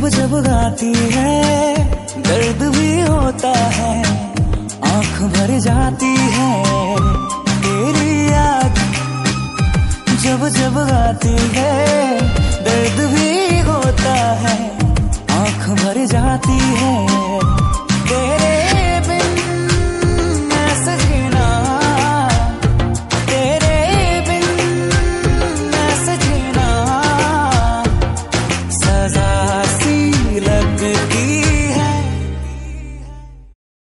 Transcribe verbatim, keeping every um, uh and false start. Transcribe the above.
जब गाती है दर्द भी होता है, आंख भर जाती है तेरी याद। जब जब गाती है दर्द भी होता है, आंख भर जाती है